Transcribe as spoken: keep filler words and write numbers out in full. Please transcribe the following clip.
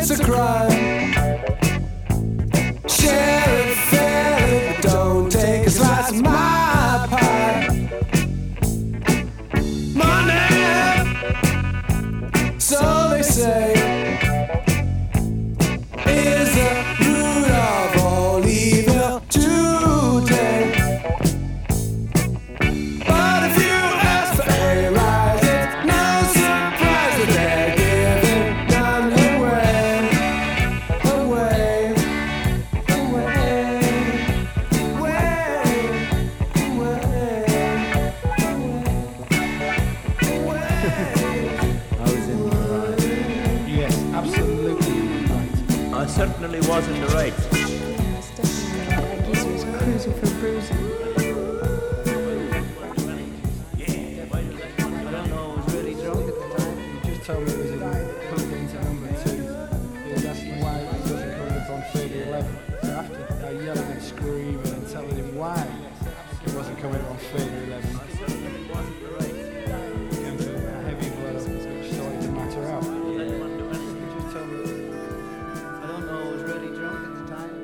it's a crime. Share it fairly, but don't take a slice of my pie. Money, so they say, is the root of all evil today. But if you ask for a rise, it's no surprise that they're giving none away, away, away, away, I was in the right. Yes, absolutely right. I certainly was in the right. Yeah, it's definitely like that geezer was cruising for bruising. I don't know, I was really drunk at the time. You just told me it was